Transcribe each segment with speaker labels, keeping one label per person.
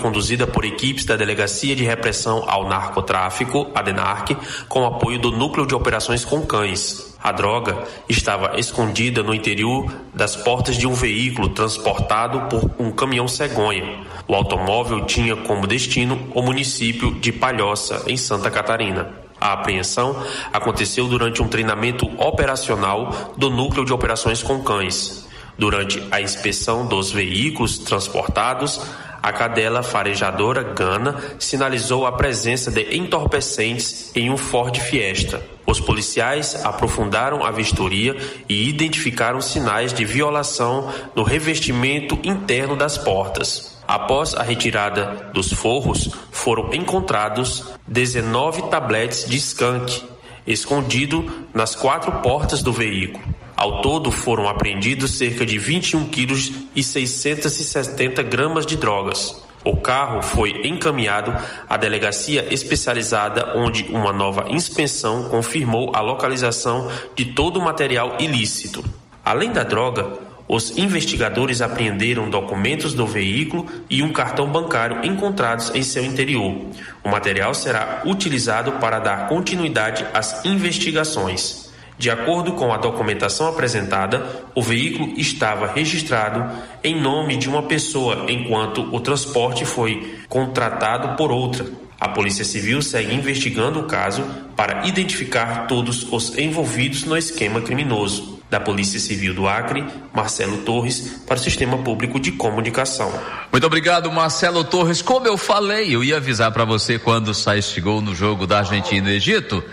Speaker 1: conduzida por equipes da Delegacia de Repressão ao Narcotráfico, a DENARC, com apoio do Núcleo de Operações com Cães. A droga estava escondida no interior das portas de um veículo transportado por um caminhão cegonha. O automóvel tinha como destino o município de Palhoça, em Santa Catarina. A apreensão aconteceu durante um treinamento operacional do Núcleo de Operações com Cães. Durante a inspeção dos veículos transportados, a cadela farejadora Gana sinalizou a presença de entorpecentes em um Ford Fiesta. Os policiais aprofundaram a vistoria e identificaram sinais de violação no revestimento interno das portas. Após a retirada dos forros, foram encontrados 19 tabletes de skunk, escondido nas 4 portas do veículo. Ao todo, foram apreendidos cerca de 21 quilos e 670 gramas de drogas. O carro foi encaminhado à delegacia especializada, onde uma nova inspeção confirmou a localização de todo o material ilícito. Além da droga, os investigadores apreenderam documentos do veículo e um cartão bancário encontrados em seu interior. O material será utilizado para dar continuidade às investigações. De acordo com a documentação apresentada, o veículo estava registrado em nome de uma pessoa, enquanto o transporte foi contratado por outra. A Polícia Civil segue investigando o caso para identificar todos os envolvidos no esquema criminoso. Da Polícia Civil do Acre, Marcelo Torres, para o Sistema Público de Comunicação.
Speaker 2: Muito obrigado, Marcelo Torres. Como eu falei, eu ia avisar para você quando sai este gol no jogo da Argentina e Egito.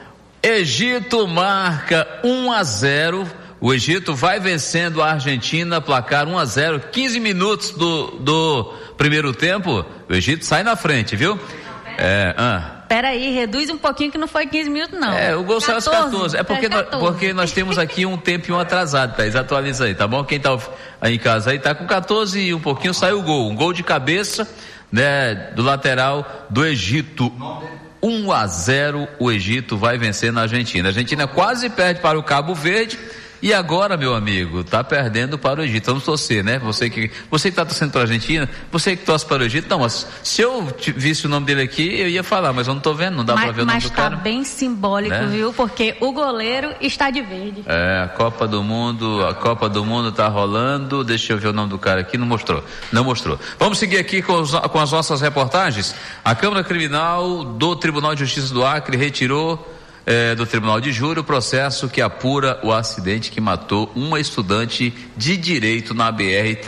Speaker 2: Egito marca 1-0. O Egito vai vencendo a Argentina, placar 1-0, 15 minutos do primeiro tempo. O Egito sai na frente, viu?
Speaker 3: Peraí, reduz um pouquinho que não foi 15 minutos, não.
Speaker 2: O gol saiu aos 14. É porque nós temos aqui um tempinho atrasado, Thaís. Atualiza aí, tá bom? Quem tá aí em casa aí tá com 14 e um pouquinho saiu o gol. Um gol de cabeça, né, do lateral do Egito. 1-0, o Egito vai vencer na Argentina. A Argentina quase perde para o Cabo Verde e agora, meu amigo, tá perdendo para o Egito. Vamos torcer, né? Você que tá torcendo para a Argentina, você que torce para o Egito, não, mas se eu visse o nome dele aqui, eu ia falar, mas eu não tô vendo, não dá para ver o nome do cara.
Speaker 3: Mas tá bem simbólico, né? Viu? Porque o goleiro está de verde.
Speaker 2: A Copa do Mundo tá rolando, deixa eu ver o nome do cara aqui, não mostrou. Vamos seguir aqui com as nossas reportagens. A Câmara Criminal do Tribunal de Justiça do Acre retirou do Tribunal de Júri o processo que apura o acidente que matou uma estudante de Direito na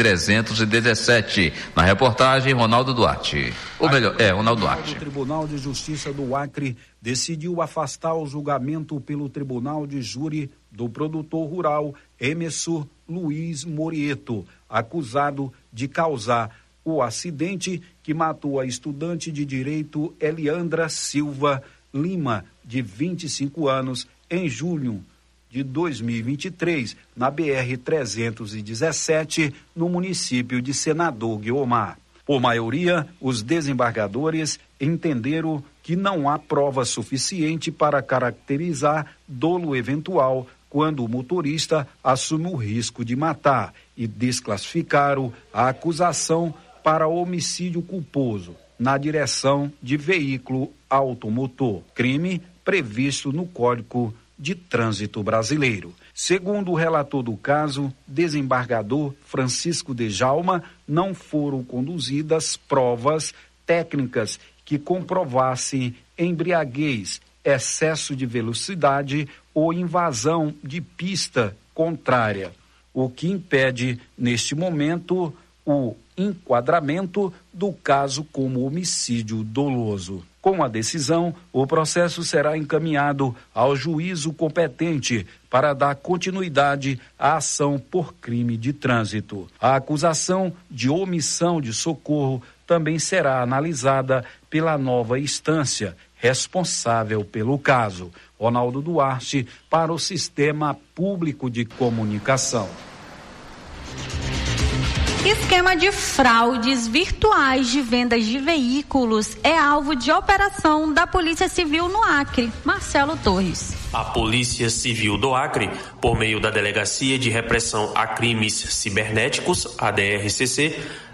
Speaker 2: BR-317. Na reportagem, Ronaldo Duarte. Ronaldo Duarte.
Speaker 4: O Tribunal de Justiça do Acre decidiu afastar o julgamento pelo Tribunal de Júri do produtor rural Emerson Luiz Morieto, acusado de causar o acidente que matou a estudante de Direito Eliandra Silva Lima, de 25 anos, em julho de 2023, na BR-317, no município de Senador Guiomar. Por maioria, os desembargadores entenderam que não há prova suficiente para caracterizar dolo eventual quando o motorista assume o risco de matar e desclassificaram a acusação para homicídio culposo na direção de veículo automotor, crime previsto no Código de Trânsito Brasileiro. Segundo o relator do caso, desembargador Francisco de Jalma, não foram conduzidas provas técnicas que comprovassem embriaguez, excesso de velocidade ou invasão de pista contrária, o que impede, neste momento, o enquadramento do caso como homicídio doloso. Com a decisão, o processo será encaminhado ao juízo competente para dar continuidade à ação por crime de trânsito. A acusação de omissão de socorro também será analisada pela nova instância responsável pelo caso. Ronaldo Duarte, para o Sistema Público de Comunicação.
Speaker 3: Esquema de fraudes virtuais de vendas de veículos é alvo de operação da Polícia Civil no Acre. Marcelo Torres.
Speaker 1: A Polícia Civil do Acre, por meio da Delegacia de Repressão a Crimes Cibernéticos, a DRCC,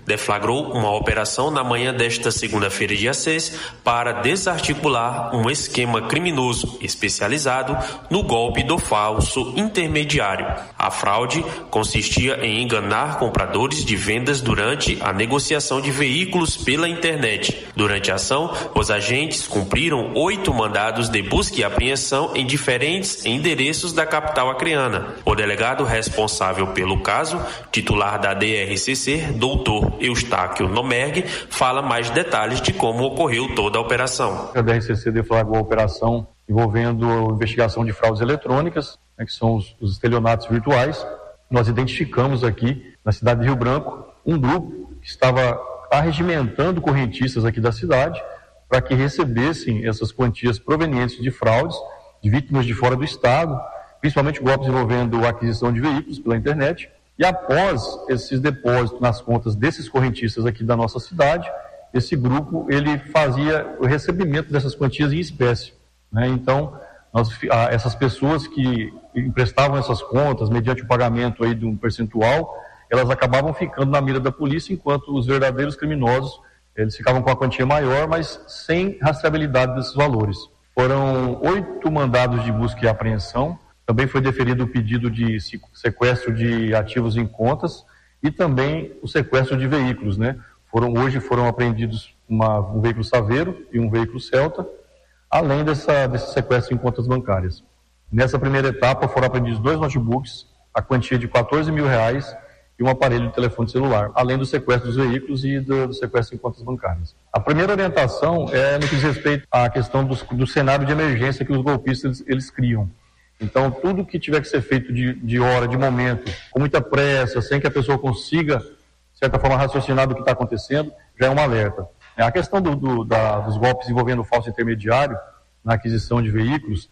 Speaker 1: deflagrou uma operação na manhã desta segunda-feira, dia 6, para desarticular um esquema criminoso especializado no golpe do falso intermediário. A fraude consistia em enganar compradores de vendas durante a negociação de veículos pela internet. Durante a ação, os agentes cumpriram 8 mandados de busca e apreensão em diferentes endereços da capital acreana. O delegado responsável pelo caso, titular da DRCC, doutor Eustáquio Nomergue, fala mais detalhes de como ocorreu toda a operação.
Speaker 5: A DRCC deflagrou a operação envolvendo investigação de fraudes eletrônicas, que são os estelionatos virtuais. Nós identificamos aqui, na cidade de Rio Branco, um grupo que estava arregimentando correntistas aqui da cidade para que recebessem essas quantias provenientes de fraudes de vítimas de fora do estado, principalmente golpes envolvendo a aquisição de veículos pela internet. E após esses depósitos nas contas desses correntistas aqui da nossa cidade, esse grupo ele fazia o recebimento dessas quantias em espécie, né? Então, essas pessoas que emprestavam essas contas mediante o pagamento aí de um percentual, elas acabavam ficando na mira da polícia, enquanto os verdadeiros criminosos eles ficavam com a quantia maior, mas sem rastreabilidade desses valores. Foram 8 mandados de busca e apreensão. Também foi deferido o pedido de sequestro de ativos em contas e também o sequestro de veículos, né? Hoje foram apreendidos um veículo Saveiro e um veículo Celta, além desse sequestro em contas bancárias. Nessa primeira etapa foram apreendidos 2 notebooks, a quantia de R$14 mil e um aparelho de telefone celular, além do sequestro dos veículos e do sequestro em contas bancárias. A primeira orientação é no que diz respeito à questão do cenário de emergência que os golpistas eles criam. Então, tudo que tiver que ser feito de hora, de momento, com muita pressa, sem que a pessoa consiga, de certa forma, raciocinar do que está acontecendo, já é um alerta. A questão dos golpes envolvendo o falso intermediário na aquisição de veículos,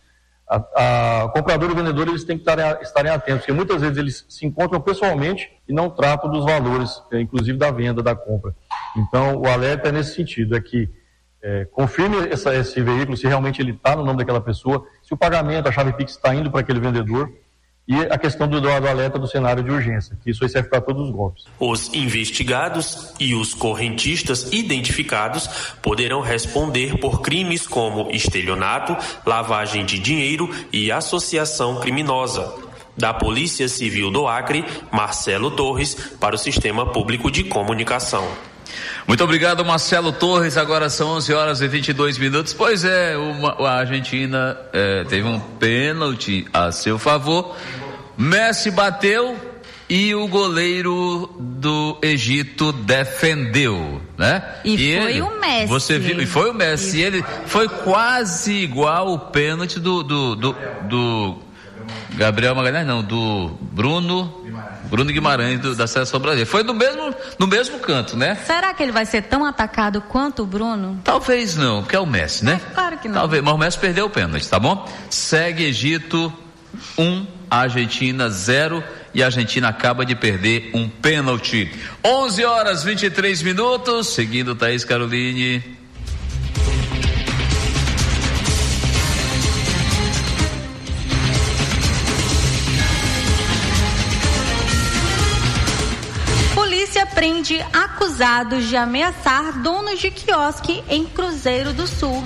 Speaker 5: o comprador e o vendedor eles têm que estarem atentos, porque muitas vezes eles se encontram pessoalmente e não tratam dos valores, inclusive da venda, da compra. Então, o alerta é nesse sentido, é que confirme esse veículo, se realmente ele está no nome daquela pessoa, se o pagamento, a chave Pix está indo para aquele vendedor, e a questão do alerta do cenário de urgência, que isso aí serve para todos os golpes.
Speaker 1: Os investigados e os correntistas identificados poderão responder por crimes como estelionato, lavagem de dinheiro e associação criminosa. Da Polícia Civil do Acre, Marcelo Torres, para o Sistema Público de Comunicação.
Speaker 2: Muito obrigado, Marcelo Torres. Agora são 11h22. Pois é, a Argentina teve um pênalti a seu favor. Messi bateu e o goleiro do Egito defendeu, né?
Speaker 3: E foi o Messi.
Speaker 2: Você viu? E foi o Messi. Ele foi quase igual o pênalti do Gabriel Magalhães, não, do Bruno Guimarães da Seleção Brasileira. Foi no mesmo canto, né?
Speaker 3: Será que ele vai ser tão atacado quanto o Bruno?
Speaker 2: Talvez não, porque é o Messi, né?
Speaker 3: Claro que não.
Speaker 2: Talvez, mas o Messi perdeu o pênalti, tá bom? Segue Egito 1, Argentina 0, e a Argentina acaba de perder um pênalti. 11h23, seguindo Thaís Caroline.
Speaker 3: Prende acusados de ameaçar donos de quiosque em Cruzeiro do Sul.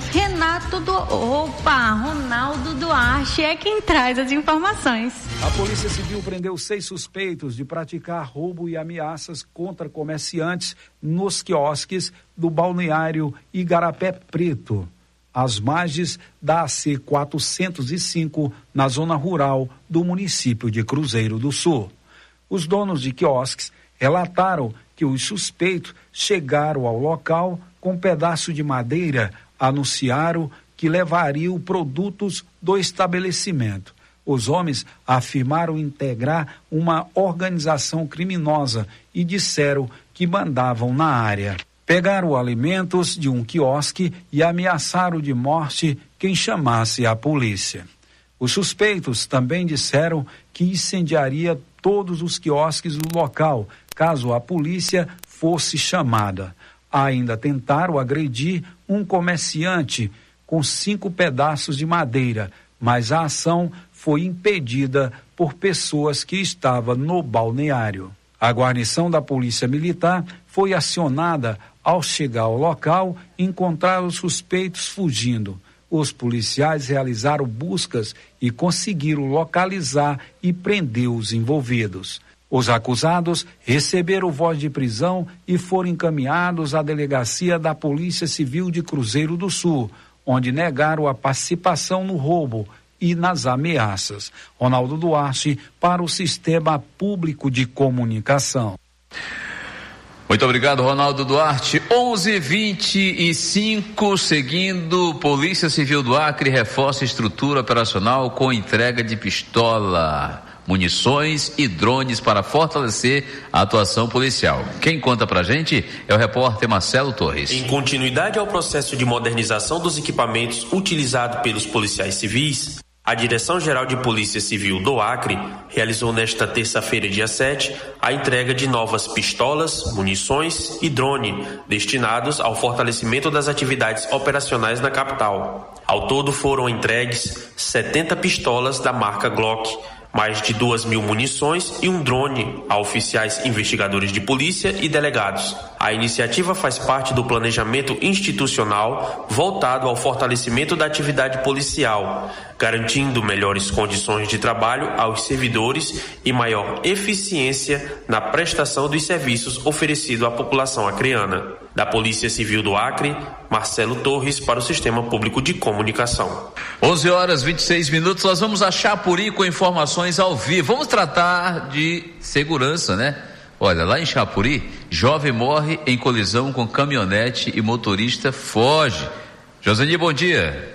Speaker 3: Ronaldo Duarte é quem traz as informações.
Speaker 4: A Polícia Civil prendeu 6 suspeitos de praticar roubo e ameaças contra comerciantes nos quiosques do balneário Igarapé Preto, às margens da AC 405, na zona rural do município de Cruzeiro do Sul. Os donos de quiosques relataram que os suspeitos chegaram ao local com um pedaço de madeira, anunciaram que levariam produtos do estabelecimento. Os homens afirmaram integrar uma organização criminosa e disseram que mandavam na área. Pegaram alimentos de um quiosque e ameaçaram de morte quem chamasse a polícia. Os suspeitos também disseram que incendiaria todos os quiosques do local, caso a polícia fosse chamada. Ainda tentaram agredir um comerciante com 5 pedaços de madeira, mas a ação foi impedida por pessoas que estavam no balneário. A guarnição da Polícia Militar foi acionada. Ao chegar ao local, encontraram os suspeitos fugindo. Os policiais realizaram buscas e conseguiram localizar e prender os envolvidos. Os acusados receberam voz de prisão e foram encaminhados à delegacia da Polícia Civil de Cruzeiro do Sul, onde negaram a participação no roubo e nas ameaças. Ronaldo Duarte, para o Sistema Público de Comunicação.
Speaker 2: Muito obrigado, Ronaldo Duarte. 11h25, seguindo, Polícia Civil do Acre reforça estrutura operacional com entrega de pistola, munições e drones para fortalecer a atuação policial. Quem conta pra gente é o repórter Marcelo Torres.
Speaker 1: Em continuidade ao processo de modernização dos equipamentos utilizados pelos policiais civis, a Direção-Geral de Polícia Civil do Acre realizou nesta terça-feira, dia 7, a entrega de novas pistolas, munições e drone, destinados ao fortalecimento das atividades operacionais na capital. Ao todo foram entregues 70 pistolas da marca Glock, mais de 2.000 munições e um drone a oficiais investigadores de polícia e delegados. A iniciativa faz parte do planejamento institucional voltado ao fortalecimento da atividade policial, garantindo melhores condições de trabalho aos servidores e maior eficiência na prestação dos serviços oferecidos à população acreana. Da Polícia Civil do Acre, Marcelo Torres, para o Sistema Público de Comunicação.
Speaker 2: 11h26, nós vamos a Chapuri com informações ao vivo. Vamos tratar de segurança, né? Olha, lá em Chapuri, jovem morre em colisão com caminhonete e motorista foge. Joseni, bom dia.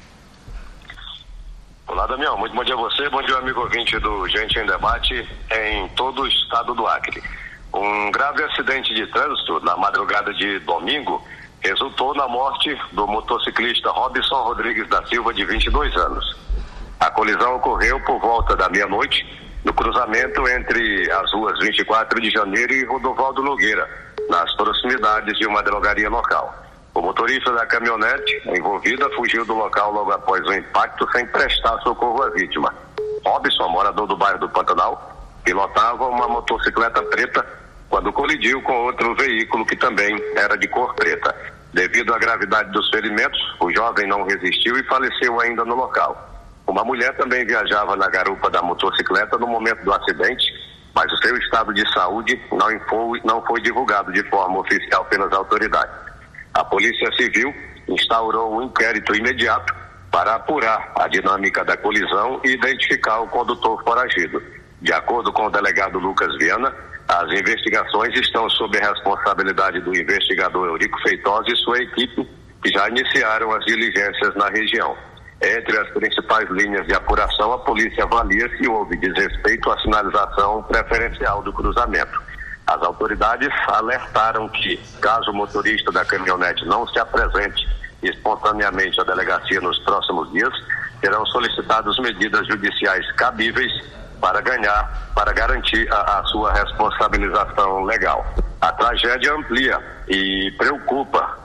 Speaker 6: Olá, Damião, muito bom dia a você, bom dia amigo ouvinte do Gente em Debate em todo o estado do Acre. Um grave acidente de trânsito na madrugada de domingo resultou na morte do motociclista Robson Rodrigues da Silva, de 22 anos. A colisão ocorreu por volta da meia-noite no cruzamento entre as ruas 24 de Janeiro e Rodovaldo Nogueira, nas proximidades de uma drogaria local. O motorista da caminhonete envolvida fugiu do local logo após o impacto sem prestar socorro à vítima. Robson, morador do bairro do Pantanal, pilotava uma motocicleta preta quando colidiu com outro veículo que também era de cor preta. Devido à gravidade dos ferimentos, o jovem não resistiu e faleceu ainda no local. Uma mulher também viajava na garupa da motocicleta no momento do acidente, mas o seu estado de saúde não foi divulgado de forma oficial pelas autoridades. A Polícia Civil instaurou um inquérito imediato para apurar a dinâmica da colisão e identificar o condutor foragido. De acordo com o delegado Lucas Viana, as investigações estão sob a responsabilidade do investigador Eurico Feitosa e sua equipe, que já iniciaram as diligências na região. Entre as principais linhas de apuração, a polícia avalia se houve desrespeito à sinalização preferencial do cruzamento. As autoridades alertaram que, caso o motorista da caminhonete não se apresente espontaneamente à delegacia nos próximos dias, serão solicitadas medidas judiciais cabíveis para garantir a sua responsabilização legal. A tragédia amplia e preocupa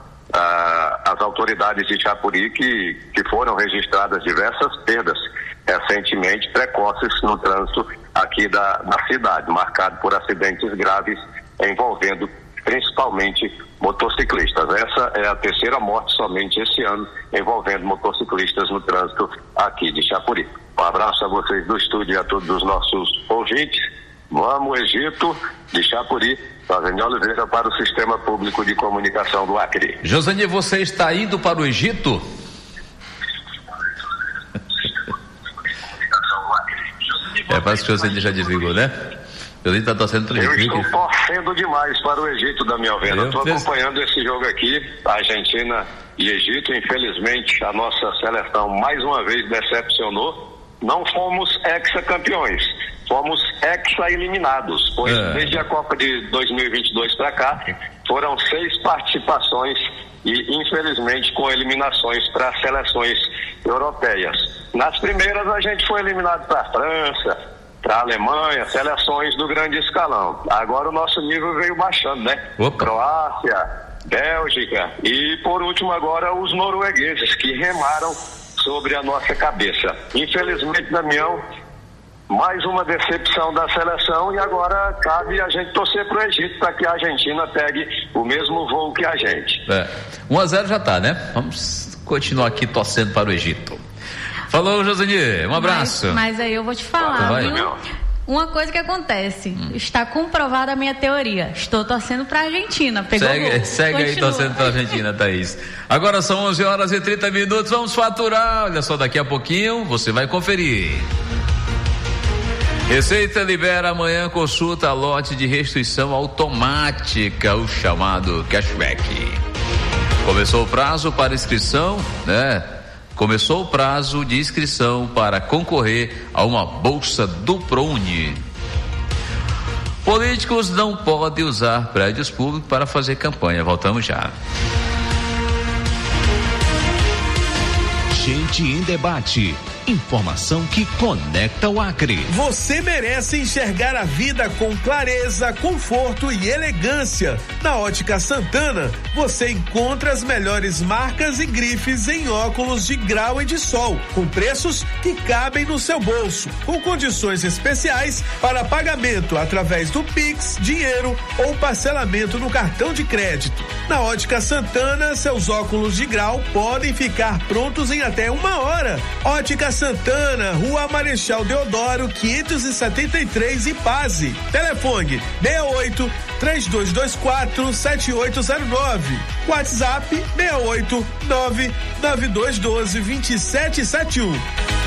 Speaker 6: as autoridades de Chapuri, que foram registradas diversas perdas recentemente precoces no trânsito aqui da cidade, marcado por acidentes graves envolvendo principalmente motociclistas. Essa é a terceira morte somente esse ano envolvendo motociclistas no trânsito aqui de Chapuri. Um abraço a vocês do estúdio e a todos os nossos ouvintes. Vamos, Egito, de Chapuri, Joseni Oliveira, para o Sistema Público de Comunicação do Acre.
Speaker 2: Joseni, você está indo para o Egito? Parece que o Joseni já desligou, né? O Joseni está torcendo para o Egito.
Speaker 6: Eu estou torcendo demais para o Egito, Damião Venda. Estou acompanhando esse jogo aqui, Argentina e Egito. Infelizmente, a nossa seleção mais uma vez decepcionou. Não fomos hexacampeões, fomos hexa-eliminados, pois desde a Copa de 2022 para cá, foram 6 participações e, infelizmente, com eliminações para seleções europeias. Nas primeiras, a gente foi eliminado para a França, para a Alemanha, seleções do grande escalão. Agora o nosso nível veio baixando, né? Croácia, Bélgica e, por último, agora os noruegueses, que remaram sobre a nossa cabeça. Infelizmente, Damião, mais uma decepção da seleção e agora cabe a gente torcer pro Egito para que a Argentina pegue o mesmo voo que a gente.
Speaker 2: 1-0 já tá, né? Vamos continuar aqui torcendo para o Egito. Falou, Josenir, um abraço.
Speaker 3: Mas aí eu vou te falar, viu? Uma coisa que acontece, está comprovada a minha teoria. Estou torcendo para a Argentina.
Speaker 2: Segue aí torcendo para a Argentina, Thaís. Agora são 11h30, vamos faturar. Olha só, daqui a pouquinho você vai conferir. Receita libera amanhã consulta lote de restituição automática, o chamado cashback. Começou o prazo para inscrição, né? Começou o prazo de inscrição para concorrer a uma bolsa do ProUni. Políticos não podem usar prédios públicos para fazer campanha. Voltamos já.
Speaker 7: Gente em Debate. Informação que conecta o Acre.
Speaker 8: Você merece enxergar a vida com clareza, conforto e elegância. Na Ótica Santana, você encontra as melhores marcas e grifes em óculos de grau e de sol, com preços que cabem no seu bolso, com condições especiais para pagamento através do Pix, dinheiro ou parcelamento no cartão de crédito. Na Ótica Santana, seus óculos de grau podem ficar prontos em até 1 hora. Ótica Santana, Rua Marechal Deodoro, 573, Ipaze. Telefone 68-3224-7809. WhatsApp 689-9212-2771.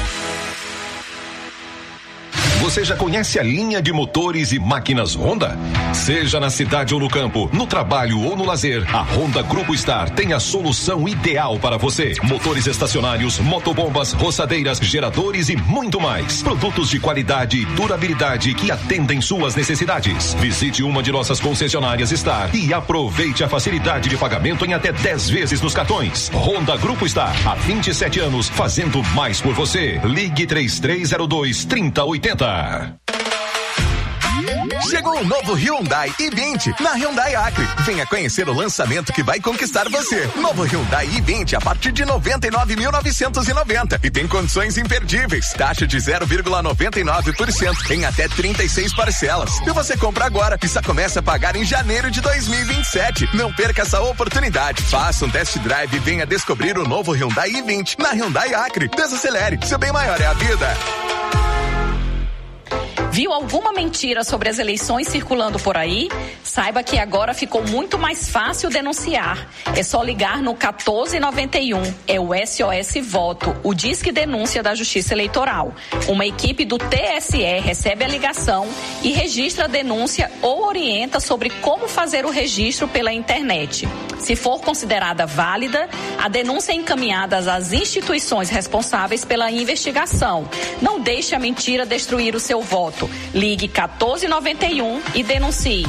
Speaker 7: Você já conhece a linha de motores e máquinas Honda? Seja na cidade ou no campo, no trabalho ou no lazer, a Honda Grupo Star tem a solução ideal para você. Motores estacionários, motobombas, roçadeiras, geradores e muito mais. Produtos de qualidade e durabilidade que atendem suas necessidades. Visite uma de nossas concessionárias Star e aproveite a facilidade de pagamento em até 10 vezes nos cartões. Honda Grupo Star, há 27 anos, fazendo mais por você. Ligue 3302-3080.
Speaker 9: Chegou o novo Hyundai i20 na Hyundai Acre. Venha conhecer o lançamento que vai conquistar você. Novo Hyundai i20 a partir de 99.990 e tem condições imperdíveis. Taxa de 0,99% em até 36 parcelas. E você compra agora e só começa a pagar em janeiro de 2027. Não perca essa oportunidade. Faça um test drive e venha descobrir o novo Hyundai i20 na Hyundai Acre. Desacelere, seu bem maior é a vida.
Speaker 10: Viu alguma mentira sobre as eleições circulando por aí? Saiba que agora ficou muito mais fácil denunciar. É só ligar no 1491. É o SOS Voto, o Disque Denúncia da Justiça Eleitoral. Uma equipe do TSE recebe a ligação e registra a denúncia ou orienta sobre como fazer o registro pela internet. Se for considerada válida, a denúncia é encaminhada às instituições responsáveis pela investigação. Não deixe a mentira destruir o seu voto. Ligue 1491 e denuncie.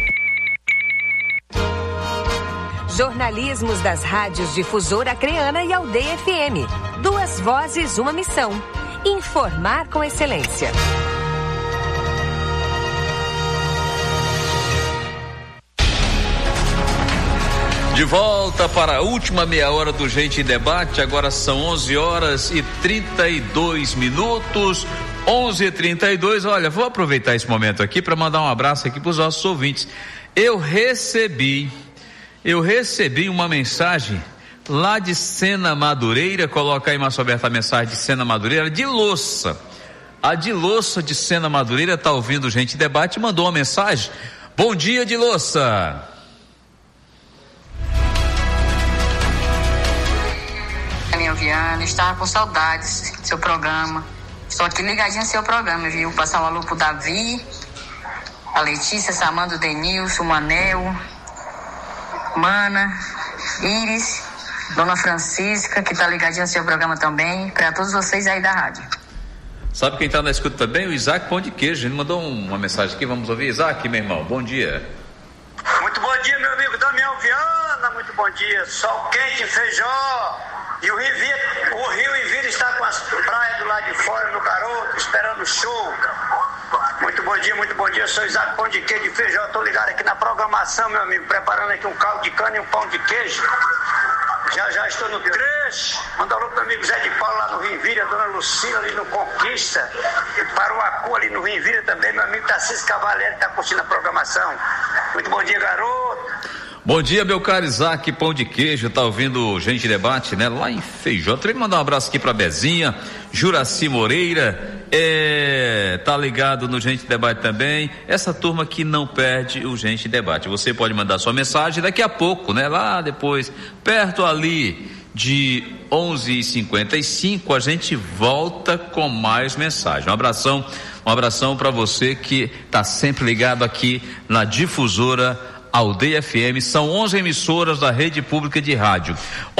Speaker 11: Jornalismos das rádios Difusora Acreana e Aldeia FM. 2 vozes, uma missão. Informar com excelência.
Speaker 2: De volta para a última meia hora do Gente em Debate. Agora são 11h32. 11h32. Olha, vou aproveitar esse momento aqui para mandar um abraço aqui para os nossos ouvintes. Eu recebi uma mensagem lá de Sena Madureira. Coloca aí, Márcio Alberto, a mensagem de Sena Madureira, de Louça. A de Louça de Sena Madureira está ouvindo o Gente em Debate e mandou uma mensagem. Bom dia, de Louça.
Speaker 12: Viana, estava com saudades do seu programa. Estou aqui ligadinho no seu programa, viu? Passar um alô pro Davi, a Letícia, Samando, Denilson, Manel, Mana, Iris, Dona Francisca, que tá ligadinho no seu programa também, para todos vocês aí da rádio.
Speaker 2: Sabe quem tá na escuta também? O Isaac Pão de Queijo. Ele mandou uma mensagem aqui, vamos ouvir. Isaac, meu irmão, bom dia.
Speaker 13: Muito bom dia, meu amigo Damião Viana, muito bom dia. Sol quente, feijó. E o Rio Envira está com as praias do lado de fora, no garoto, esperando o show. Muito bom dia, eu sou Isaac Pão de Queijo de Feijó, estou ligado aqui na programação, meu amigo, preparando aqui um caldo de cana e um pão de queijo. Já estou no creche. Manda alô pro amigo Zé de Paulo lá no Rio Vira, dona Lucila ali no Conquista. E para o Acu ali no Rio Vira também, meu amigo Tarcísio Cavalieri está curtindo a programação. Muito bom dia, garoto.
Speaker 2: Bom dia, meu caro Isaac Pão de Queijo, tá ouvindo Gente Debate, né? Lá em Feijó. Também mandar um abraço aqui pra Bezinha, Juraci Moreira, tá ligado no Gente Debate também. Essa turma que não perde o Gente Debate. Você pode mandar sua mensagem daqui a pouco, né? Lá depois, perto ali de 11h55, a gente volta com mais mensagem. Um abração pra você que tá sempre ligado aqui na Difusora Aldeia FM. São 11 emissoras da rede pública de rádio.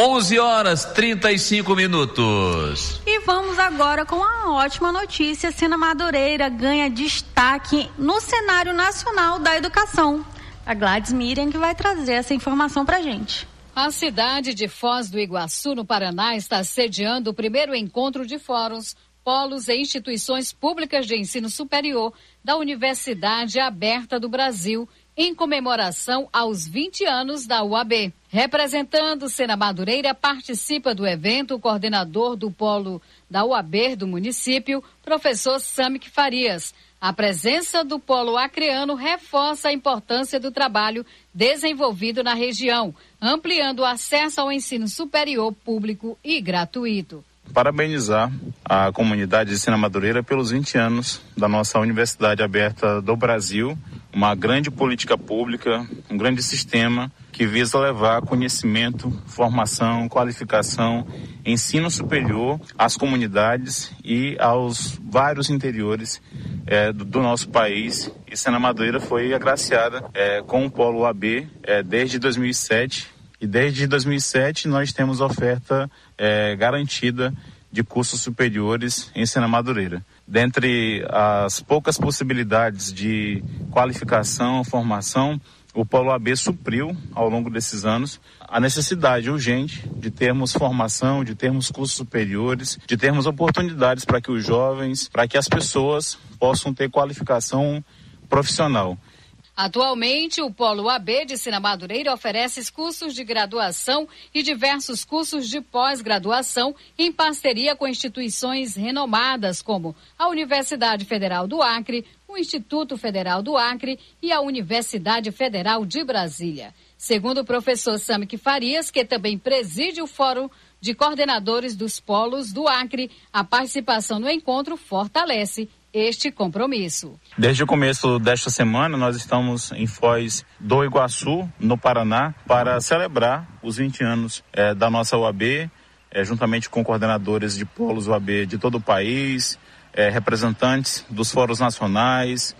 Speaker 2: 11h35.
Speaker 3: E vamos agora com a ótima notícia. Sena Madureira ganha destaque no cenário nacional da educação. A Gladys Miriam que vai trazer essa informação pra gente.
Speaker 14: A cidade de Foz do Iguaçu, no Paraná, está sediando o primeiro encontro de fóruns, polos e instituições públicas de ensino superior da Universidade Aberta do Brasil, em comemoração aos 20 anos da UAB. Representando Sena Madureira, participa do evento o coordenador do polo da UAB do município, professor Samick Farias. A presença do polo acreano reforça a importância do trabalho desenvolvido na região, ampliando o acesso ao ensino superior público e gratuito.
Speaker 15: Parabenizar a comunidade de Sena Madureira pelos 20 anos da nossa Universidade Aberta do Brasil, uma grande política pública, um grande sistema que visa levar conhecimento, formação, qualificação, ensino superior às comunidades e aos vários interiores do nosso país. E Sena Madureira foi agraciada com o Polo AB desde 2007. E desde 2007 nós temos oferta garantida de cursos superiores em Sena Madureira. Dentre as poucas possibilidades de qualificação, formação, o Polo AB supriu, ao longo desses anos, a necessidade urgente de termos formação, de termos cursos superiores, de termos oportunidades para que os jovens, para que as pessoas possam ter qualificação profissional.
Speaker 14: Atualmente, o Polo AB de Sena Madureira oferece cursos de graduação e diversos cursos de pós-graduação em parceria com instituições renomadas como a Universidade Federal do Acre, o Instituto Federal do Acre e a Universidade Federal de Brasília. Segundo o professor Samick Farias, que também preside o Fórum de Coordenadores dos Polos do Acre, a participação no encontro fortalece este compromisso.
Speaker 15: Desde o começo desta semana, nós estamos em Foz do Iguaçu, no Paraná, para celebrar os 20 anos da nossa UAB, juntamente com coordenadores de polos UAB de todo o país, representantes dos fóruns nacionais,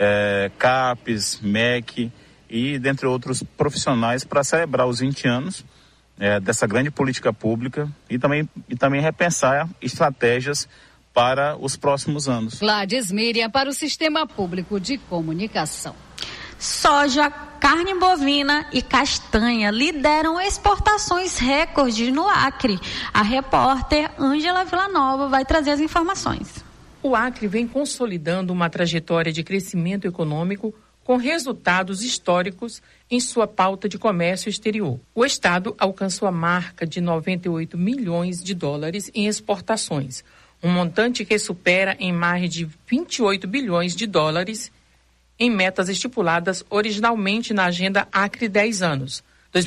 Speaker 15: CAPES, MEC e dentre outros profissionais, para celebrar os 20 anos dessa grande política pública e também repensar estratégias para os próximos anos.
Speaker 14: Gladys Miriam para o Sistema Público de Comunicação.
Speaker 3: Soja, carne bovina e castanha lideram exportações recordes no Acre. A repórter Ângela Villanova vai trazer as informações.
Speaker 16: O Acre vem consolidando uma trajetória de crescimento econômico com resultados históricos em sua pauta de comércio exterior. O estado alcançou a marca de 98 milhões de dólares em exportações, um montante que supera em mais de 28 bilhões de dólares em metas estipuladas originalmente na Agenda Acre 10 anos,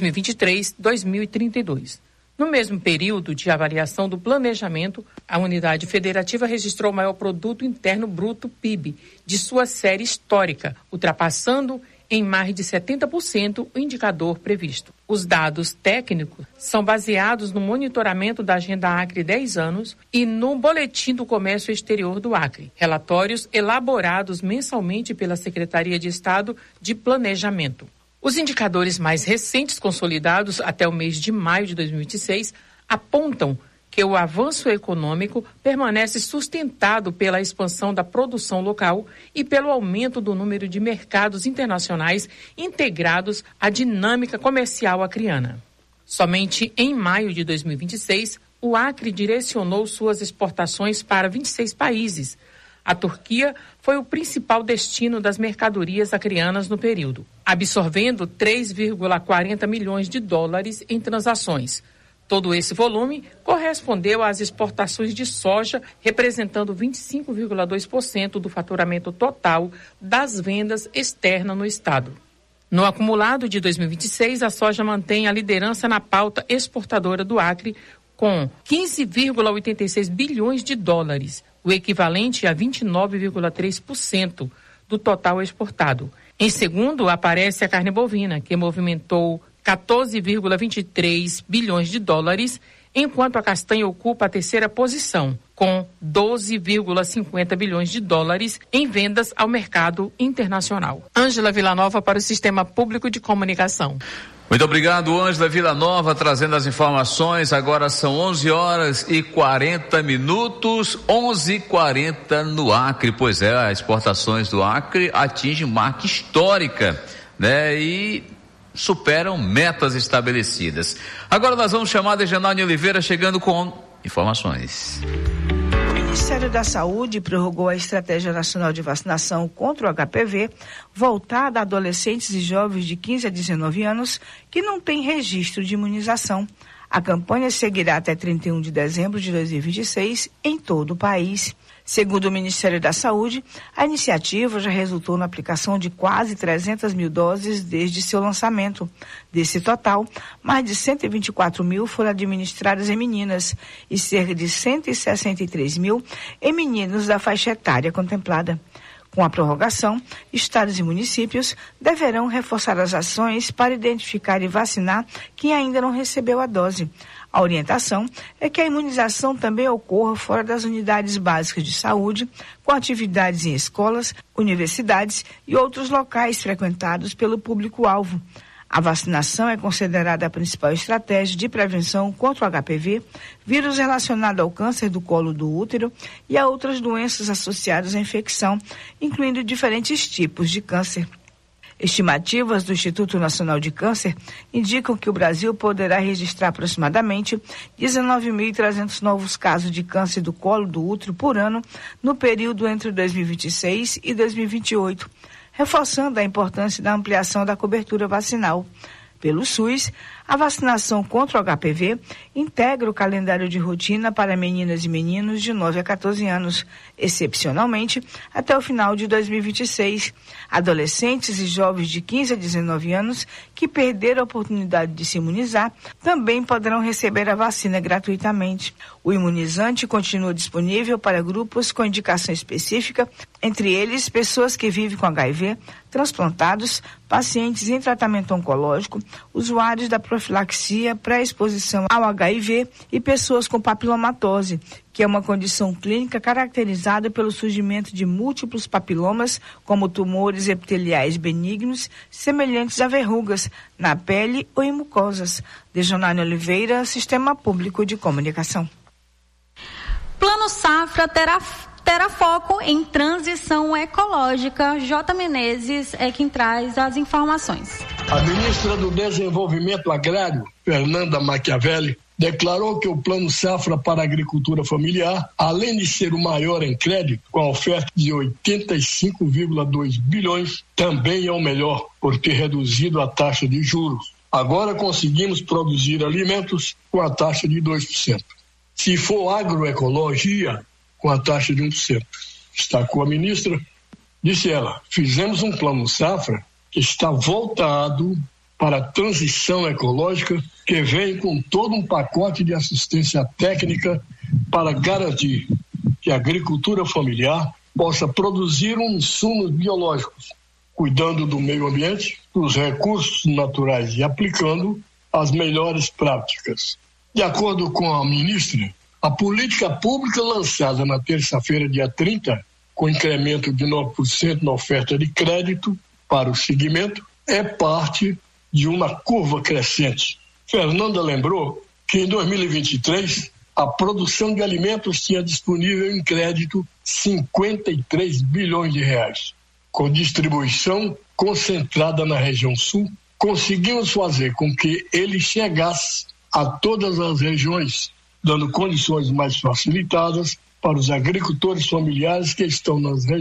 Speaker 16: 2023-2032. No mesmo período de avaliação do planejamento, a unidade federativa registrou o maior produto interno bruto PIB de sua série histórica, ultrapassando em mais de 70% o indicador previsto. Os dados técnicos são baseados no monitoramento da Agenda Acre 10 anos e no Boletim do Comércio Exterior do Acre, relatórios elaborados mensalmente pela Secretaria de Estado de Planejamento. Os indicadores mais recentes consolidados até o mês de maio de 2026 apontam que o avanço econômico permanece sustentado pela expansão da produção local e pelo aumento do número de mercados internacionais integrados à dinâmica comercial acreana. Somente em maio de 2026, o Acre direcionou suas exportações para 26 países. A Turquia foi o principal destino das mercadorias acreanas no período, absorvendo 3,40 milhões de dólares em transações. Todo esse volume correspondeu às exportações de soja, representando 25,2% do faturamento total das vendas externas no estado. No acumulado de 2026, a soja mantém a liderança na pauta exportadora do Acre, com 15,86 bilhões de dólares, o equivalente a 29,3% do total exportado. Em segundo, aparece a carne bovina, que movimentou 14,23 bilhões de dólares, enquanto a castanha ocupa a terceira posição, com 12,50 bilhões de dólares em vendas ao mercado internacional. Ângela Villanova para o Sistema Público de Comunicação.
Speaker 2: Muito obrigado, Ângela Villanova, trazendo as informações. Agora são 11h40, 11h40 no Acre. Pois é, as exportações do Acre atingem marca histórica, né? E superam metas estabelecidas. Agora nós vamos chamar a Dejanane Oliveira chegando com informações.
Speaker 17: O Ministério da Saúde prorrogou a Estratégia Nacional de Vacinação contra o HPV, voltada a adolescentes e jovens de 15 a 19 anos que não têm registro de imunização. A campanha seguirá até 31 de dezembro de 2026 em todo o país. Segundo o Ministério da Saúde, a iniciativa já resultou na aplicação de quase 300 mil doses desde seu lançamento. Desse total, mais de 124 mil foram administradas em meninas e cerca de 163 mil em meninos da faixa etária contemplada. Com a prorrogação, estados e municípios deverão reforçar as ações para identificar e vacinar quem ainda não recebeu a dose. A orientação é que a imunização também ocorra fora das unidades básicas de saúde, com atividades em escolas, universidades e outros locais frequentados pelo público-alvo. A vacinação é considerada a principal estratégia de prevenção contra o HPV, vírus relacionado ao câncer do colo do útero e a outras doenças associadas à infecção, incluindo diferentes tipos de câncer. Estimativas do Instituto Nacional de Câncer indicam que o Brasil poderá registrar aproximadamente 19.300 novos casos de câncer do colo do útero por ano no período entre 2026 e 2028, reforçando a importância da ampliação da cobertura vacinal. Pelo SUS, a vacinação contra o HPV integra o calendário de rotina para meninas e meninos de 9 a 14 anos, excepcionalmente até o final de 2026. Adolescentes e jovens de 15 a 19 anos que perderam a oportunidade de se imunizar também poderão receber a vacina gratuitamente. O imunizante continua disponível para grupos com indicação específica, entre eles pessoas que vivem com HIV, transplantados, pacientes em tratamento oncológico, usuários da profilaxia pré-exposição ao HIV e pessoas com papilomatose, que é uma condição clínica caracterizada pelo surgimento de múltiplos papilomas, como tumores epiteliais benignos, semelhantes a verrugas, na pele ou em mucosas. Dejanane Oliveira, Sistema Público de Comunicação.
Speaker 3: Plano Safra terá foco em transição ecológica. J. Menezes é quem traz as informações.
Speaker 18: A ministra do Desenvolvimento Agrário, Fernanda Machiavelli, declarou que o Plano Safra para a Agricultura Familiar, além de ser o maior em crédito, com a oferta de 85,2 bilhões, também é o melhor, por ter reduzido a taxa de juros. Agora conseguimos produzir alimentos com a taxa de 2%. Se for agroecologia, com a taxa de 1%. Destacou a ministra, disse ela, fizemos um Plano Safra que está voltado para a transição ecológica, que vem com todo um pacote de assistência técnica para garantir que a agricultura familiar possa produzir insumos biológicos, cuidando do meio ambiente, dos recursos naturais e aplicando as melhores práticas. De acordo com a ministra, a política pública lançada na terça-feira, dia 30, com incremento de 9% na oferta de crédito para o segmento, é parte de uma curva crescente. Fernanda lembrou que em 2023 a produção de alimentos tinha disponível em crédito 53 bilhões de reais. Com distribuição concentrada na região sul, conseguimos fazer com que ele chegasse a todas as regiões, dando condições mais facilitadas para os agricultores familiares que estão nas regiões